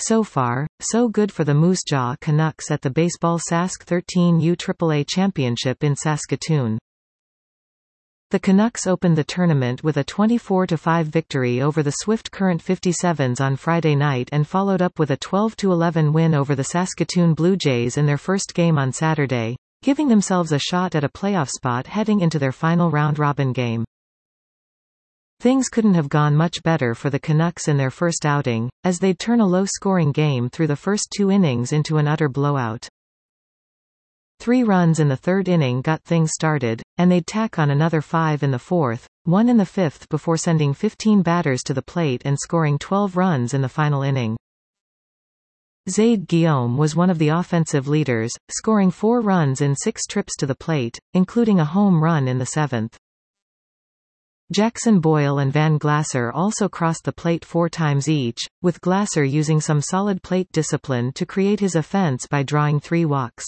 So far, so good for the Moose Jaw Canucks at the Baseball Sask 13U AAA Championship in Saskatoon. The Canucks opened the tournament with a 24-5 victory over the Swift Current 57s on Friday night and followed up with a 12-11 win over the Saskatoon Blue Jays in their first game on Saturday, giving themselves a shot at a playoff spot heading into their final round-robin game. Things couldn't have gone much better for the Canucks in their first outing, as they'd turn a low-scoring game through the first 2 innings into an utter blowout. 3 runs in the third inning got things started, and they'd tack on another 5 in the fourth, 1 in the fifth before sending 15 batters to the plate and scoring 12 runs in the final inning. Zaid Guillaume was one of the offensive leaders, scoring 4 runs in 6 trips to the plate, including a home run in the 7th. Jackson Boyle and Van Glasser also crossed the plate 4 times each, with Glasser using some solid plate discipline to create his offense by drawing 3 walks.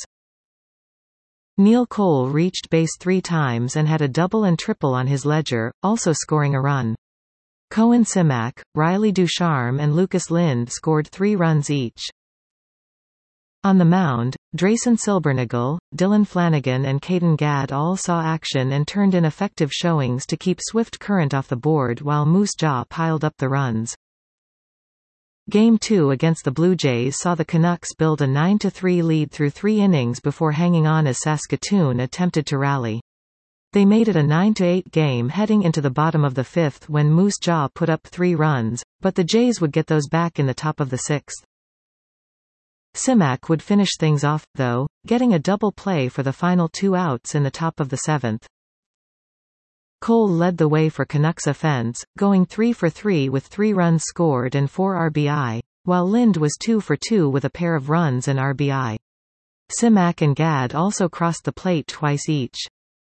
Neil Cole reached base 3 times and had a double and triple on his ledger, also scoring a run. Cohen Simak, Riley Ducharme and Lucas Lind scored 3 runs each. On the mound, Drayson Silbernagle, Dylan Flanagan and Caden Gadd all saw action and turned in effective showings to keep Swift Current off the board while Moose Jaw piled up the runs. Game 2 against the Blue Jays saw the Canucks build a 9-3 lead through 3 innings before hanging on as Saskatoon attempted to rally. They made it a 9-8 game heading into the bottom of the 5th when Moose Jaw put up 3 runs, but the Jays would get those back in the top of the 6th. Simak would finish things off, though, getting a double play for the final 2 outs in the top of the 7th. Cole led the way for Canucks offense, going 3 for 3 with 3 runs scored and 4 RBI, while Lind was 2 for 2 with a pair of runs and RBI. Simak and Gadd also crossed the plate twice each.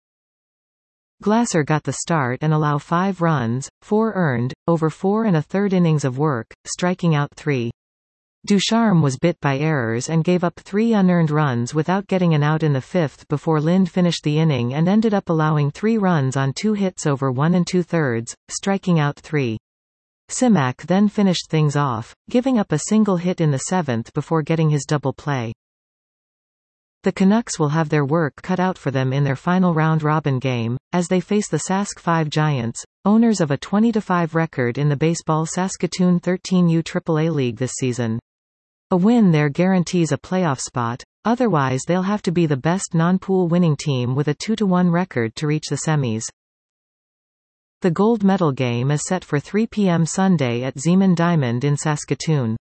Glasser got the start and allowed 5 runs, 4 earned, over 4 1/3 innings of work, striking out 3. Ducharme was bit by errors and gave up 3 unearned runs without getting an out in the 5th before Lind finished the inning and ended up allowing 3 runs on 2 hits over 1 2/3, striking out 3. Simak then finished things off, giving up a single hit in the 7th before getting his double play. The Canucks will have their work cut out for them in their final round-robin game, as they face the Sask 5 Giants, owners of a 20-5 record in the Baseball Saskatoon 13U AAA League this season. A win there guarantees a playoff spot, otherwise they'll have to be the best non-pool winning team with a 2-1 record to reach the semis. The gold medal game is set for 3 p.m. Sunday at Zeeman Diamond in Saskatoon.